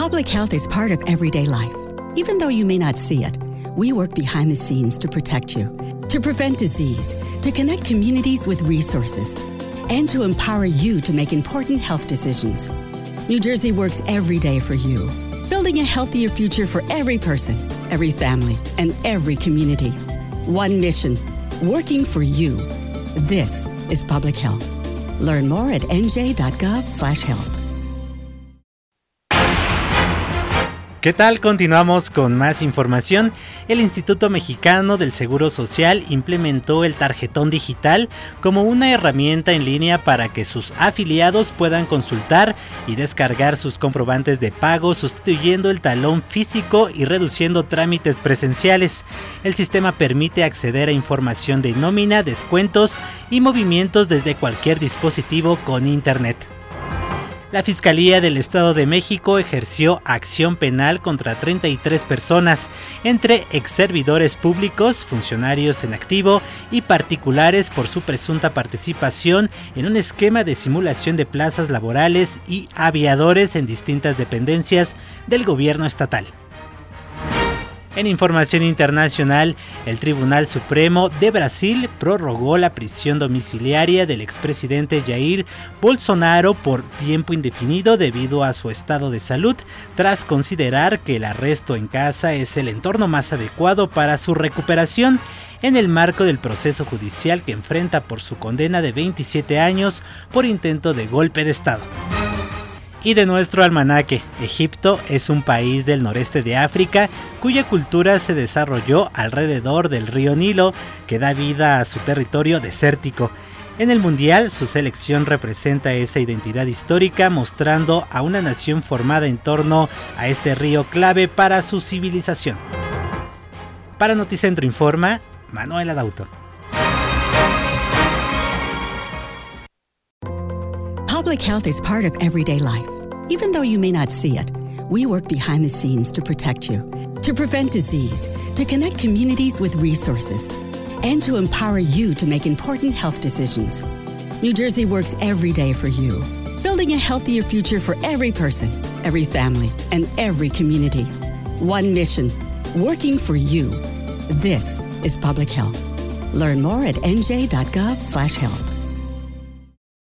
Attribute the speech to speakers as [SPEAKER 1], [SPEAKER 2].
[SPEAKER 1] Public health is part of everyday life. Even though you may not see it, we work behind the scenes to protect you, to prevent disease, to connect communities with resources, and to empower you to make important health decisions. New Jersey works every day for you, building a healthier future for every person, every family, and every community. One mission, working for you. This is public health. Learn more at nj.gov/health.
[SPEAKER 2] ¿Qué tal? Continuamos con más información. El Instituto Mexicano del Seguro Social implementó el tarjetón digital como una herramienta en línea para que sus afiliados puedan consultar y descargar sus comprobantes de pago, sustituyendo el talón físico y reduciendo trámites presenciales. El sistema permite acceder a información de nómina, descuentos y movimientos desde cualquier dispositivo con internet. La Fiscalía del Estado de México ejerció acción penal contra 33 personas, entre exservidores públicos, funcionarios en activo y particulares por su presunta participación en un esquema de simulación de plazas laborales y aviadores en distintas dependencias del gobierno estatal. En información internacional, el Tribunal Supremo de Brasil prorrogó la prisión domiciliaria del expresidente Jair Bolsonaro por tiempo indefinido debido a su estado de salud, tras considerar que el arresto en casa es el entorno más adecuado para su recuperación en el marco del proceso judicial que enfrenta por su condena de 27 años por intento de golpe de Estado. Y de nuestro almanaque, Egipto es un país del noreste de África cuya cultura se desarrolló alrededor del río Nilo, que da vida a su territorio desértico. En el Mundial, su selección representa esa identidad histórica, mostrando a una nación formada en torno a este río clave para su civilización. Para Noticentro Informa, Manuel Adauto.
[SPEAKER 1] Public health is part of everyday life. Even though you may not see it, we work behind the scenes to protect you, to prevent disease, to connect communities with resources, and to empower you to make important health decisions. New Jersey works every day for you, building a healthier future for every person, every family, and every community. One mission, working for you. This is public health. Learn more at nj.gov/health.